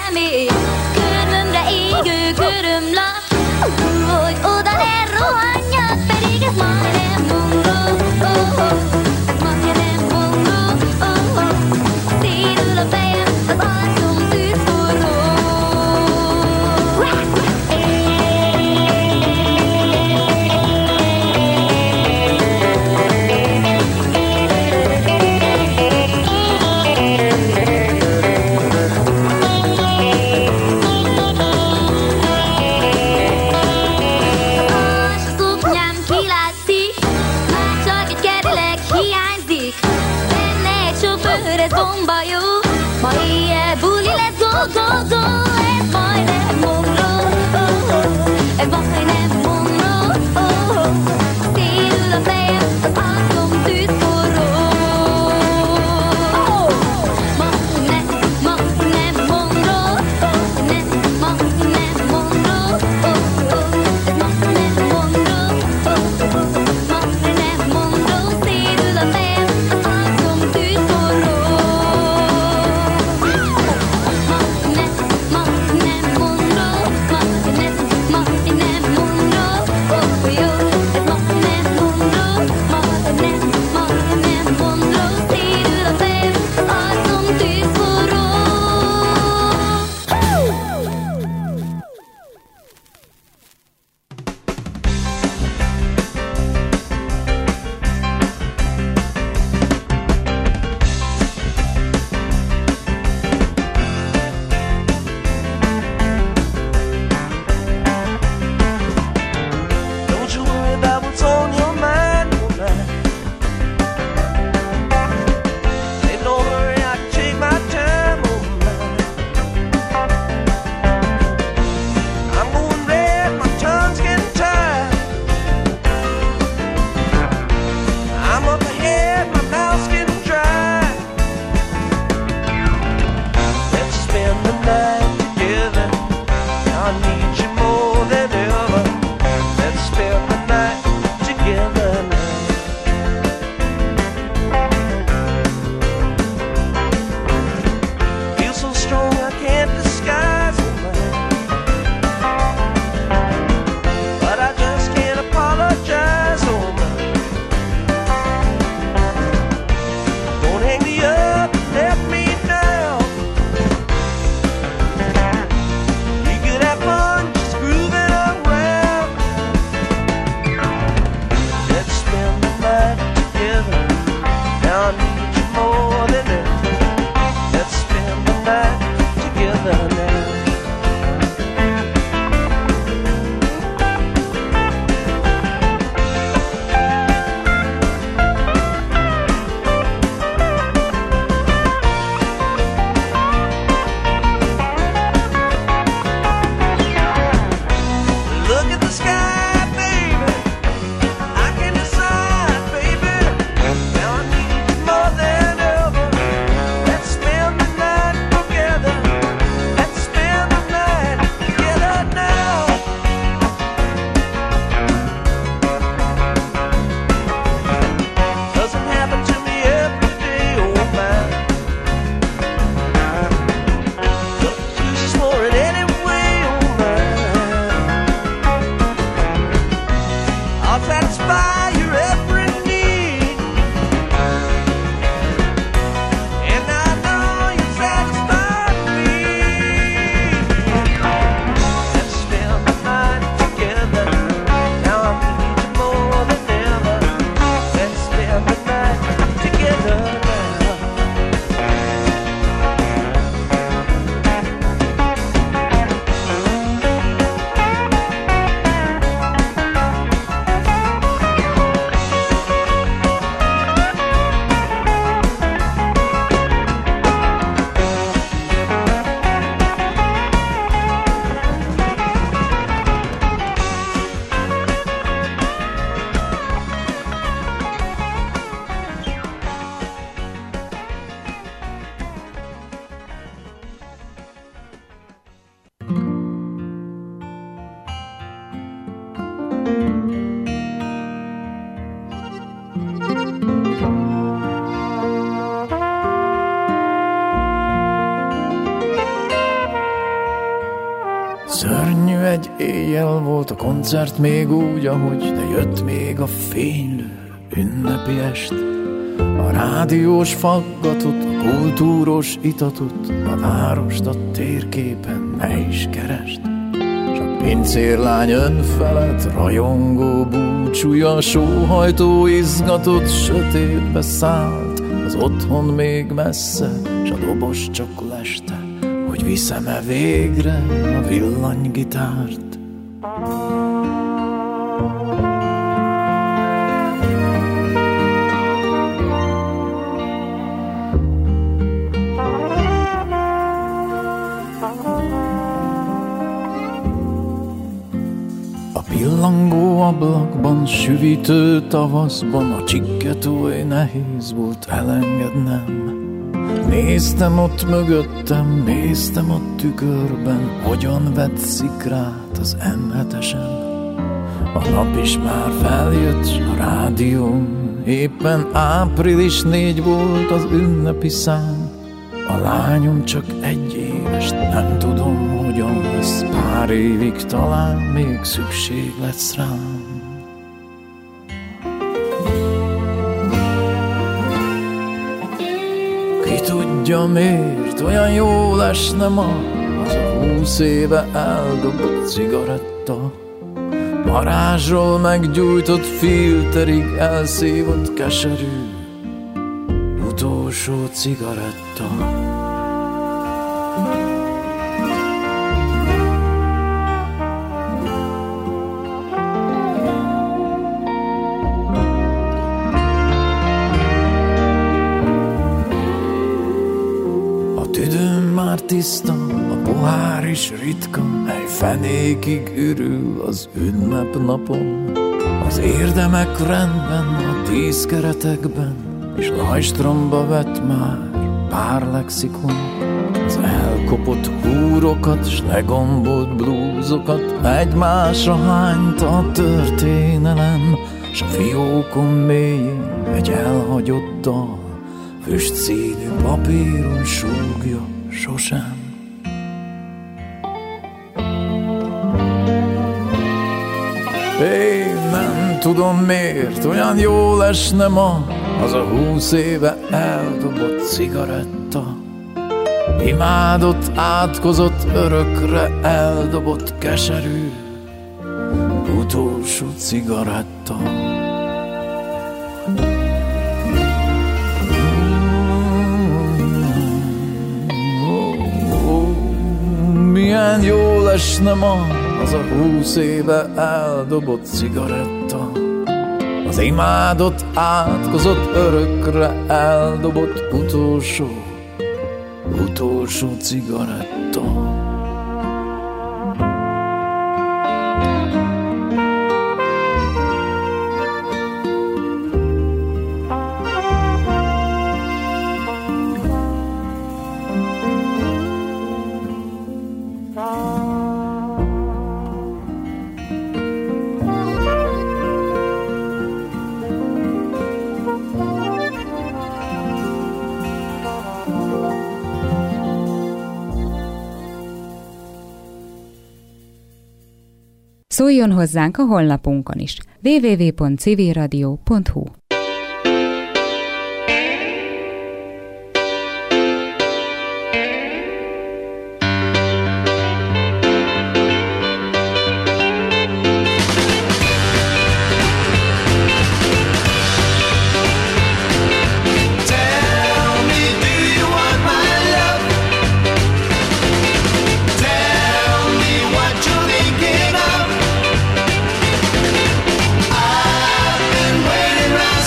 remény, körmömre égő körömlap, hogy oda ne rohanjak, pedig ez majdnem mongró, oh, oh. Ez majdnem mongró, oh, oh. Szédül a fejem, az arcom tűzforró. Ez bomba jó, ma éjjel buli lesz, go, go, go. Ez majdnem mongró, oh, oh. Ez majdnem mongró, oh, oh. Szédül a fejem, az arcom tűzforró. Oh, majdnem mongró, oh, majdnem mongró, oh, oh. Ez majdnem mongró, oh, oh. Majdnem mongró, szédül a fejem, az arcom tűzforró. Szörnyű egy éjjel volt a koncert még úgy, ahogy, de jött még a fénylő ünnepi est. A rádiós faggatot, a kultúros itatot, a várost a térképen ne is kerest. S a pincérlány önfelett rajongó búcsúja, sóhajtó izgatott sötétbe szállt. Az otthon még messze, s a dobos csak leste, hogy viszem-e végre a villanygitárt. A pillangó ablakban, süvítő tavaszban, a csikket oly nehéz volt elengednem. Néztem ott mögöttem, néztem a tükörben, hogyan vett szikrát az M7-esen. A nap is már feljött, s a rádión éppen április 4 volt az ünnepi szám. A lányom csak 1 éves, nem tudom, hogyan lesz, pár évig talán még szükség lesz rám. Ki tudja miért olyan jól esne ma az a 20 éve eldobott cigaretta. Varázsról meggyújtott filterig elszívott keserű utolsó cigaretta. Tiszta, a pohár is ritka, mely fenékig ürül az ünnepnapon. Az érdemek rendben, a 10 keretekben, és lajstromba vett már pár lexikon. Az elkopott húrokat, s legombolt blúzokat egymásra hányta a történelem, s a fiókon mélyén egy elhagyott dal füstszínű papíron súgja sosem. Én nem tudom miért olyan jól esne ma az a 20 éve eldobott cigaretta. Imádott, átkozott, örökre eldobott keserű utolsó cigaretta. Milyen jól esne ma az a 20 éve eldobott cigaretta. Az imádott, átkozott, örökre eldobott utolsó cigaretta. Szóljon hozzánk a honlapunkon is. www.civilradio.hu. I've been waiting around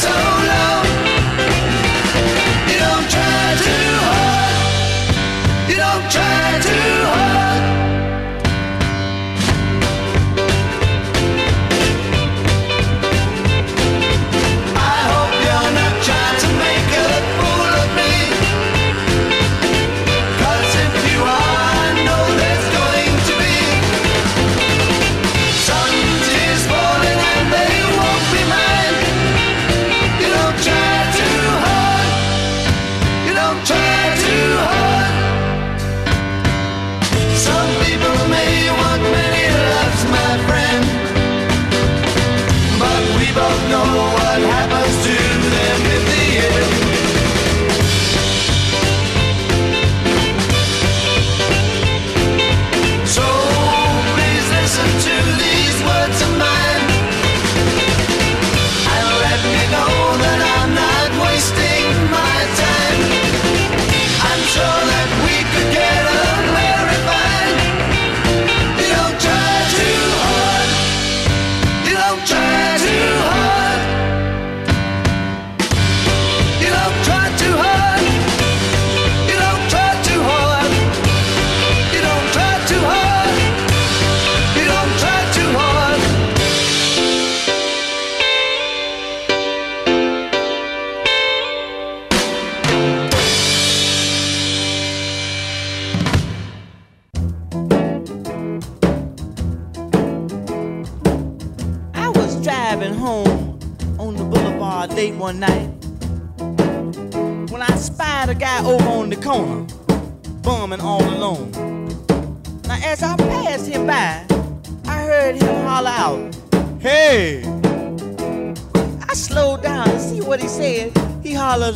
driving home on the boulevard late one night when I spied a guy over on the corner, bumming all alone. Now as I passed him by, I heard him holler out, "Hey!" I slowed down to see what he said. He hollers,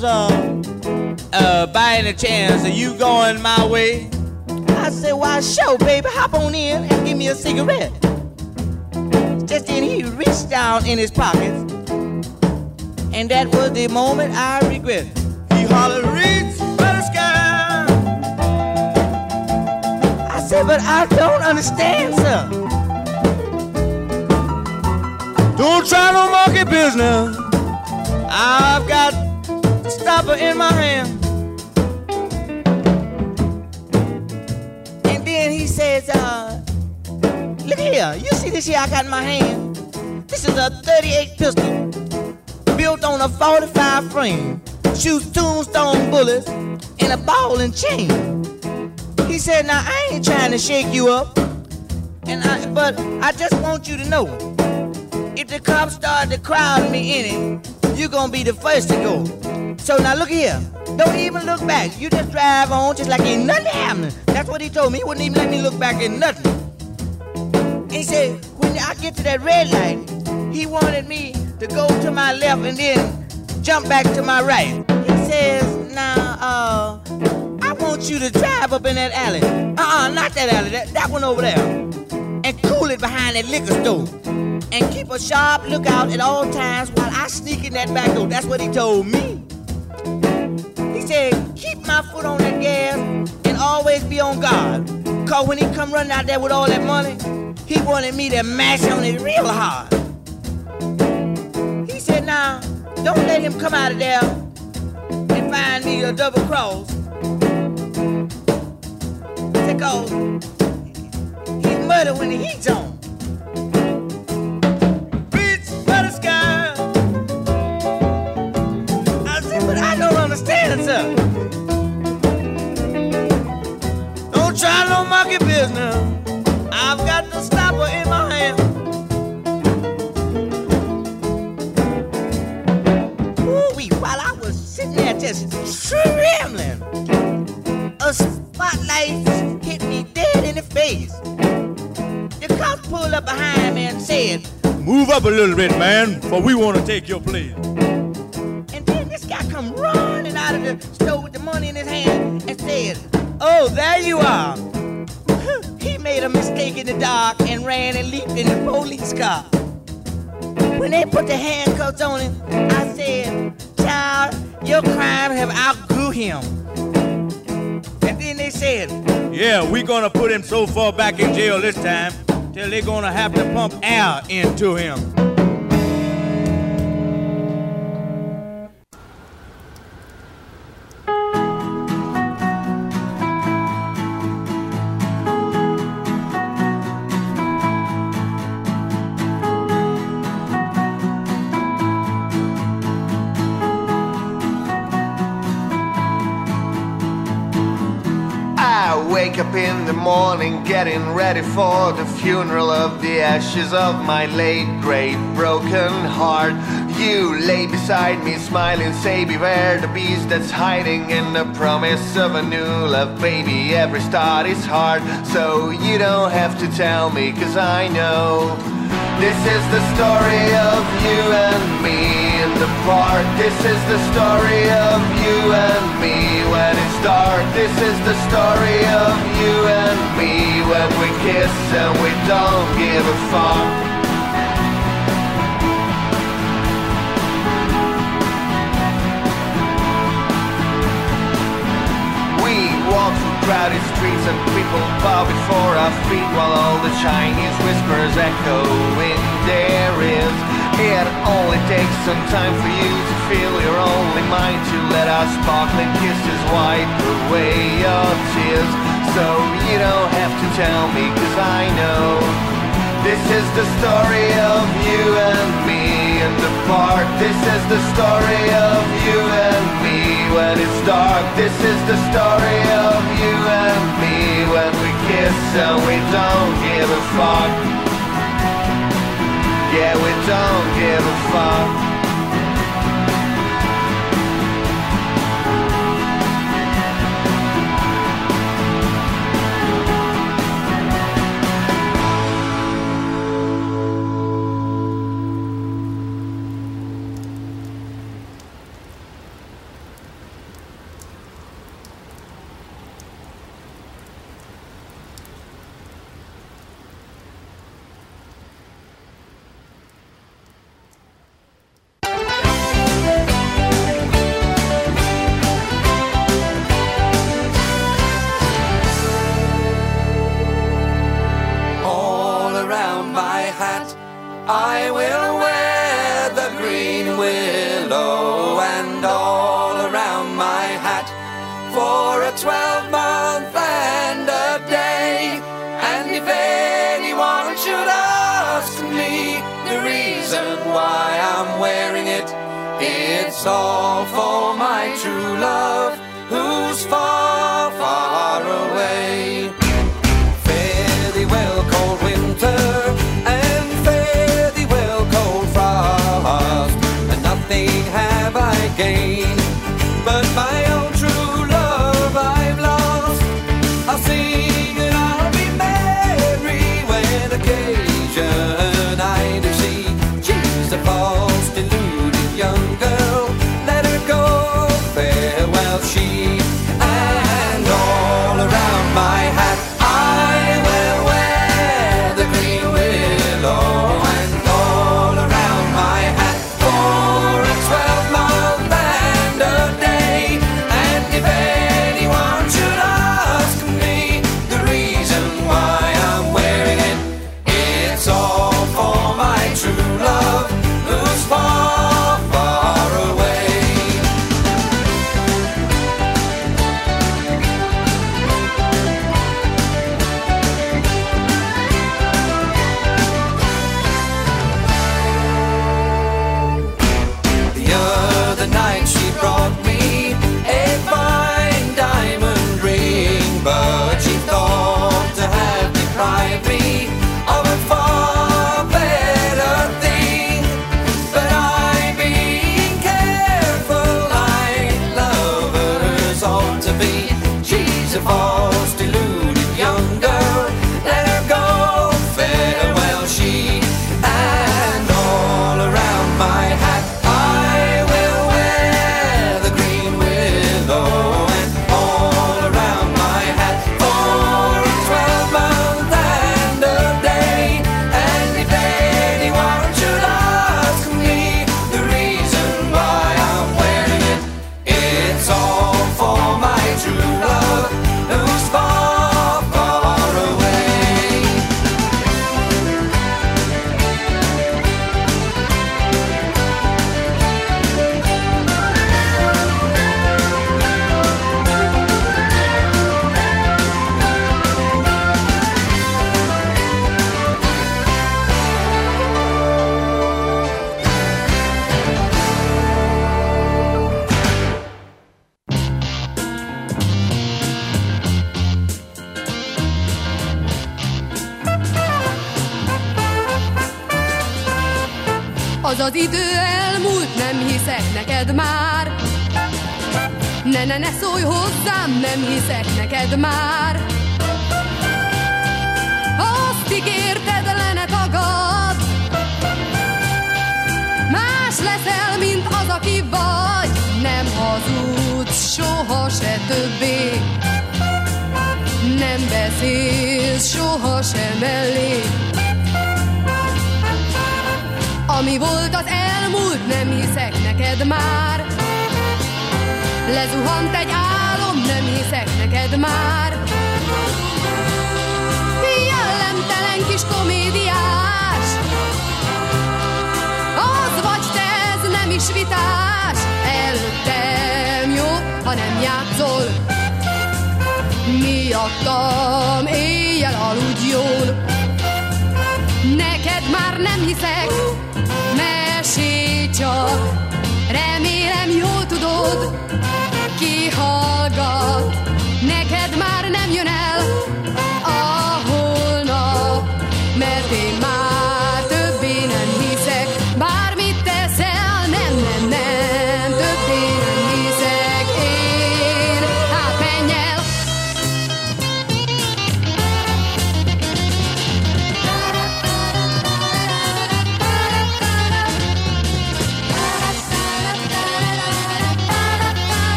by any chance, are you going my way? I said, "Why, sure, baby, hop on in and give me a cigarette." Just then he reached down in his pockets, and that was the moment I regret. He hollered, "Reach for the sky." I said, "But I don't understand, sir." "Don't try no monkey business. I've got a stopper in my hand." And then he says, "Look here, you see this here I got in my hand? This is a 38 pistol, built on a 45 frame, shoots tombstone bullets and a ball and chain." He said, "Now I ain't trying to shake you up, but I just want you to know, if the cops start to crowd me in it, you're gonna be the first to go. So now look here, don't even look back. You just drive on just like ain't nothing happening." That's what he told me. He wouldn't even let me look back at nothing. He said, when I get to that red light, he wanted me to go to my left and then jump back to my right. He says, "Now, I want you to drive up in that alley." Not that alley, that one over there. And cool it behind that liquor store. And keep a sharp lookout at all times while I sneak in that back door. That's what he told me. He said, "Keep my foot on that gas and always be on guard. Cause when he come running out there with all that money, he wanted me to mash on it real hard." He said, "Now, don't let him come out of there and find me a double cross. Because he's murder when the heat's on." Reach for the sky. I said, "But I don't understand, sir. Don't try no monkey business. I've got the stopper in my hand." Ooh-wee, while I was sitting there just trembling, a spotlight hit me dead in the face. The cops pulled up behind me and said, "Move up a little bit, man, for we want to take your place." And then this guy come running out of the store with the money in his hand and said, "Oh, there you are." He made a mistake in the dark and ran and leaped in the police car. When they put the handcuffs on him, I said, "Child, your crime have outgrew him." And then they said, "Yeah, we're gonna put him so far back in jail this time till they're gonna have to pump air into him." Wake up in the morning, getting ready for the funeral of the ashes of my late great broken heart. You lay beside me smiling, say beware the beast that's hiding in the promise of a new love. Baby, every start is hard, so you don't have to tell me, 'cause I know this is the story of you and me in the park. This is the story of you and me when it's dark. This is the story of you and me when we kiss and we don't give a fuck. We walk through crowded streets and people bow before our feet while all the Chinese whispers echo in their ears. It only takes some time for you to feel your only mind, to let our sparkling kisses wipe away your tears. So you don't have to tell me, 'cause I know this is the story of you and me in the park. This is the story of you and me when it's dark. This is the story of you and me when we kiss and we don't give a fuck. Yeah, we don't give a fuck. I will wear the green willow and all around my hat for a 12-month and a day. And if anyone should ask me the reason why I'm wearing it, it's all for my true love who's far, far away. Fare thee well, cold winter, nothing have I gained, but my own true love I've lost. I'll sing and I'll be merry when occasion I do see. She's a false, deluded young girl, let her go, farewell she. And all around my hat I will wear the green willow, and all around my hat for a 12-month and a day. And if anyone should ask me the reason why I'm wearing it, it's all for my true love who's far, far away. The other night she brought me a fine diamond ring, but she thought to have deprived me of a far better thing. But I, being careful like lovers ought to be, she's a false, deluded young girl, let her go, farewell she. And all around my hat I will wear the green willow, and all around my hat for a 12-month and a day. And if anyone should ask me the reason why I'm wearing it, it's all for my true love who's far, far away. Az az idő elmúlt, nem hiszek neked már. Ne szólj hozzám, nem hiszek neked már. Azt ígérted, le ne tagad. Más leszel, mint az, aki vagy. Nem hazudsz soha se többé. Nem beszélsz soha se mellé. Ami volt az elmúlt, nem hiszek neked már. Lezuhant egy álom, nem hiszek neked már. Jellemtelen kis komédiás, az vagy te, ez nem is vitás. Előttem jobb, ha nem játszol. Miattam éjjel aludj jól. Neked már nem hiszek, mesélj csak. Remélem jól tudod, ki hallgat. Neked már nem jön el a holnap, mert én már többé nem hiszek.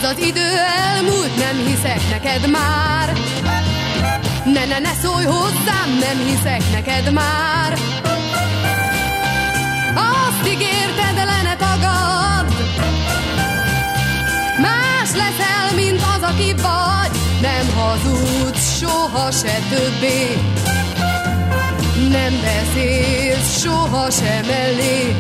az idő elmúlt, nem hiszek neked már. Ne szólj hozzám, nem hiszek neked már. Azt ígérted, le ne tagadd, más leszel, mint az, aki vagy. Nem hazudsz soha se többé, nem beszélsz soha se mellé.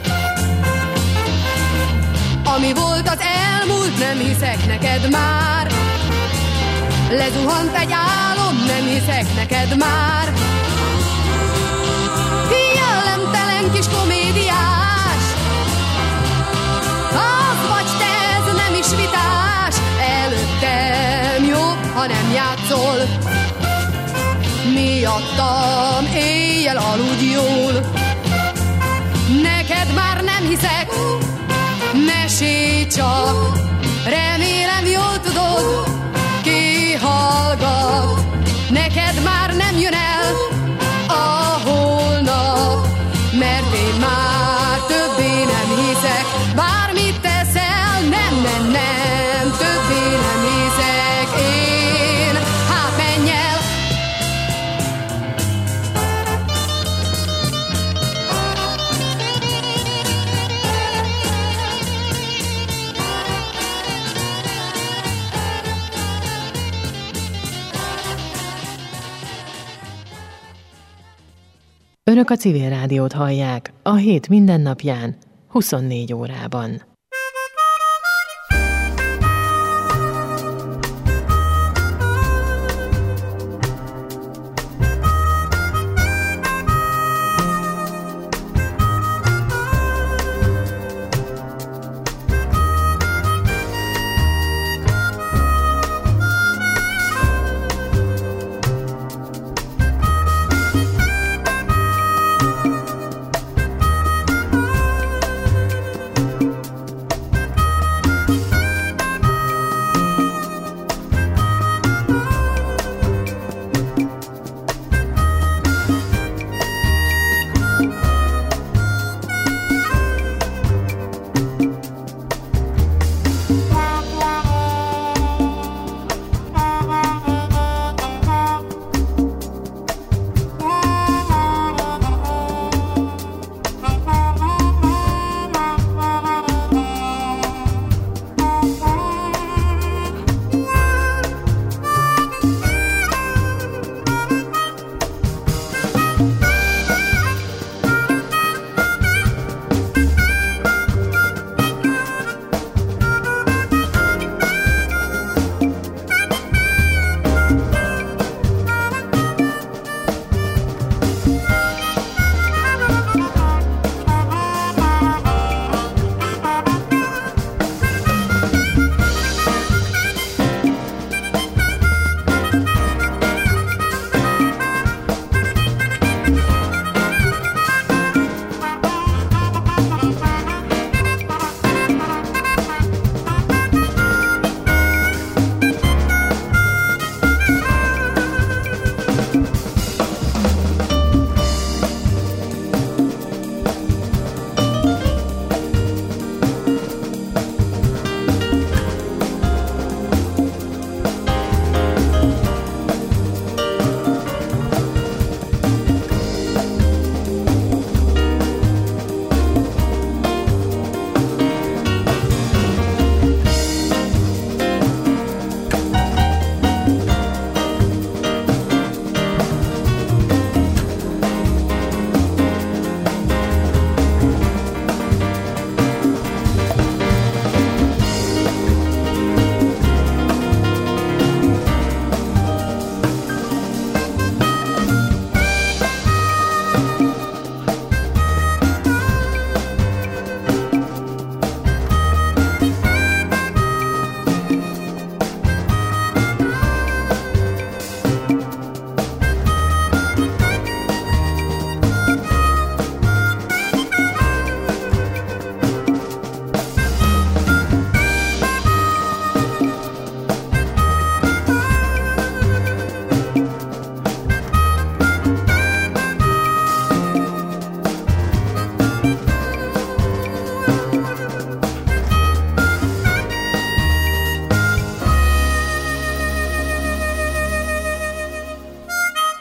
Ami volt, az elmúlt, nem hiszek neked már. Lezuhant egy álom, nem hiszek neked már. Jellemtelen kis komédiás, az vagy te, ez nem is vitás. Előttem jobb, ha nem játszol, miattam éjjel aludj jól. Neked már nem hiszek, mesélj csak, remélem jól tudod, ki hallgat. Neked már nem jön el a holnap, mert én már többé nem hiszek. Bármit teszel, nem, többé nem hiszek én. Hát menj el! Önök a Civil Rádiót hallják a hét mindennapján, 24 órában.